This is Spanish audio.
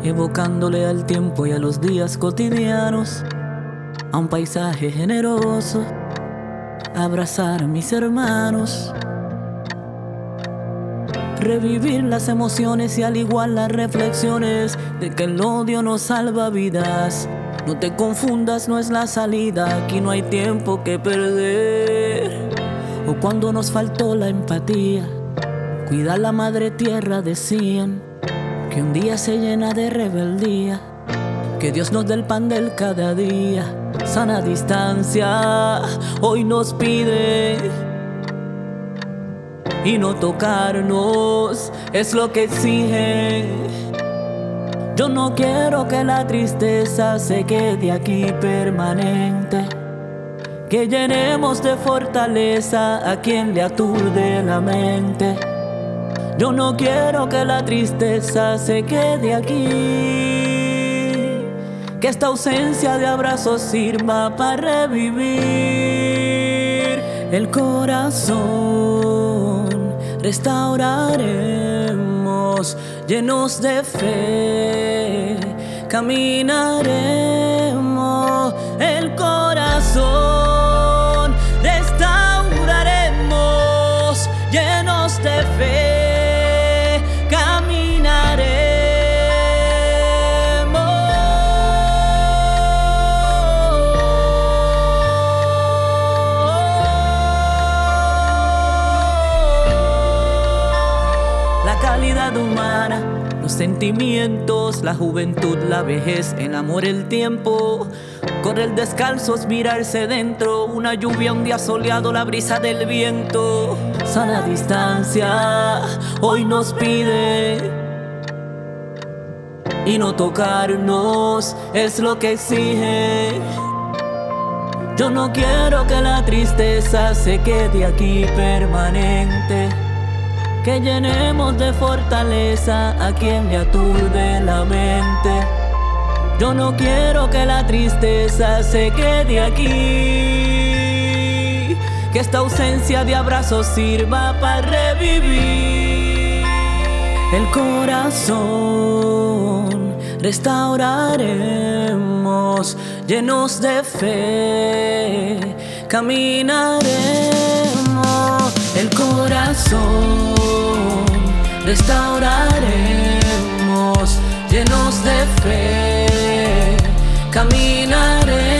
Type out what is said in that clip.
evocándole al tiempo y a los días cotidianos, a un paisaje generoso, abrazar a mis hermanos, revivir las emociones y al igual las reflexiones de que el odio no salva vidas. No te confundas, no es la salida, aquí no hay tiempo que perder. O cuando nos faltó la empatía, cuida la madre tierra, decían que un día se llena de rebeldía, que Dios nos dé el pan del cada día. Sana distancia hoy nos pide, y no tocarnos es lo que exige. Yo no quiero que la tristeza se quede aquí permanente, que llenemos de fortaleza a quien le aturde la mente. Yo no quiero que la tristeza se quede aquí, que esta ausencia de abrazos sirva para revivir el corazón. Restauraremos llenos de fe, caminaremos el corazón. Restauraremos llenos de fe, caminaremos. La calidad humana, los sentimientos, la juventud, la vejez, el amor, el tiempo. Correr descalzos, mirarse dentro, una lluvia, un día soleado, la brisa del viento. Sana distancia hoy nos pide, y no tocarnos es lo que exige. Yo no quiero que la tristeza se quede aquí permanente, que llenemos de fortaleza a quien le aturde la mente. Yo no quiero que la tristeza se quede aquí, que esta ausencia de abrazos sirva para revivir el corazón. Restauraremos llenos de fe, caminaremos el corazón. Restauraremos llenos de fe, caminaremos.